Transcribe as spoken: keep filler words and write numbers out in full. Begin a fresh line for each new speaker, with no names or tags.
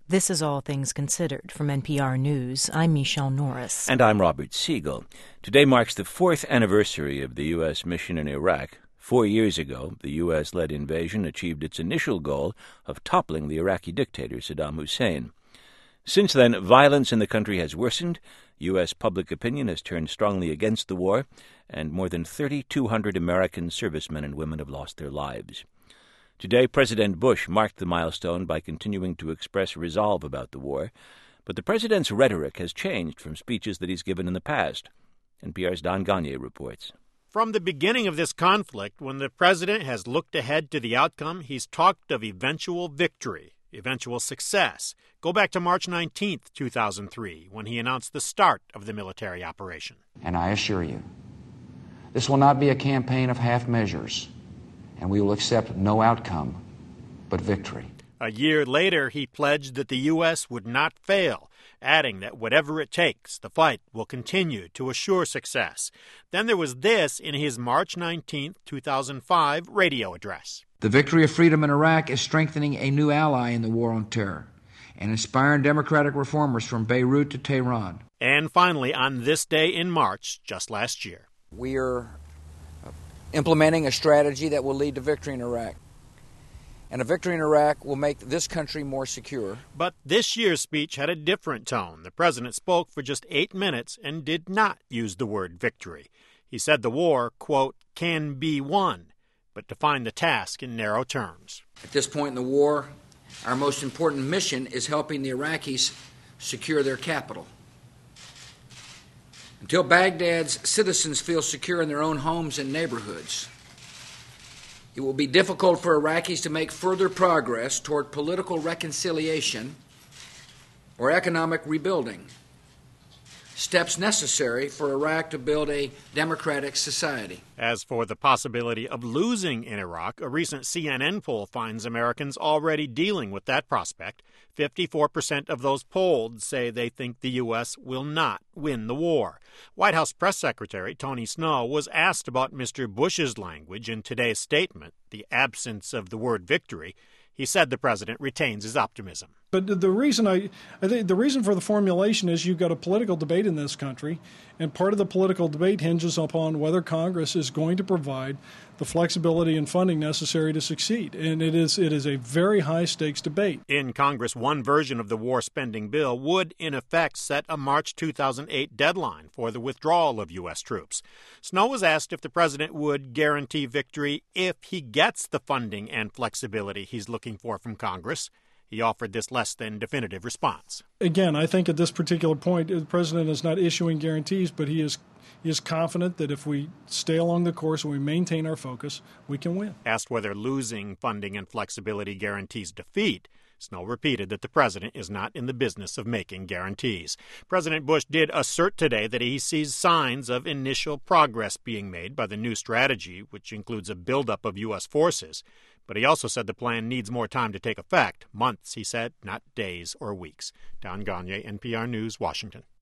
This is All Things Considered. From N P R News, I'm Michelle Norris.
And I'm Robert Siegel. Today marks the fourth anniversary of the U S mission in Iraq. Four years ago, the U S-led invasion achieved its initial goal of toppling the Iraqi dictator Saddam Hussein. Since then, violence in the country has worsened, U S public opinion has turned strongly against the war, and more than three thousand two hundred American servicemen and women have lost their lives. Today, President Bush marked the milestone by continuing to express resolve about the war, but the president's rhetoric has changed from speeches that he's given in the past. N P R's Don Gagné reports.
From the beginning of this conflict, when the president has looked ahead to the outcome, he's talked of eventual victory, eventual success. Go back to March nineteenth, two thousand three, when he announced the start of the military operation.
And I assure you, this will not be a campaign of half measures, and we will accept no outcome but victory.
A year later, he pledged that the U S would not fail, adding that whatever it takes, the fight will continue to assure success. Then there was this in his March nineteenth, two thousand five radio address.
The victory of freedom in Iraq is strengthening a new ally in the war on terror and inspiring democratic reformers from Beirut to Tehran.
And finally, on this day in March, just last year,
we are implementing a strategy that will lead to victory in Iraq. And a victory in Iraq will make this country more secure.
But this year's speech had a different tone. The president spoke for just eight minutes and did not use the word victory. He said the war, quote, can be won, but defined the task in narrow terms.
At this point in the war, our most important mission is helping the Iraqis secure their capital. Until Baghdad's citizens feel secure in their own homes and neighborhoods, it will be difficult for Iraqis to make further progress toward political reconciliation or economic rebuilding, steps necessary for Iraq to build a democratic society.
As for the possibility of losing in Iraq, a recent C N N poll finds Americans already dealing with that prospect. fifty-four percent of those polled say they think the U S will not win the war. White House Press Secretary Tony Snow was asked about Mister Bush's language in today's statement, the absence of the word victory. He said the president retains his optimism.
But the reason I, I think the reason for the formulation is you've got a political debate in this country, and part of the political debate hinges upon whether Congress is going to provide the flexibility and funding necessary to succeed. And it is it is a very high stakes debate.
In Congress, one version of the war spending bill would, in effect, set a March two thousand eight deadline for the withdrawal of U S troops. Snow was asked if the president would guarantee victory if he gets the funding and flexibility he's looking for from Congress. He offered this less than definitive response.
Again, I think at this particular point, the president is not issuing guarantees, but he is he is confident that if we stay along the course and we maintain our focus, we can win.
Asked whether losing funding and flexibility guarantees defeat, Snow repeated that the president is not in the business of making guarantees. President Bush did assert today that he sees signs of initial progress being made by the new strategy, which includes a buildup of U S forces. But he also said the plan needs more time to take effect. Months, he said, not days or weeks. Don Gagné, N P R News, Washington.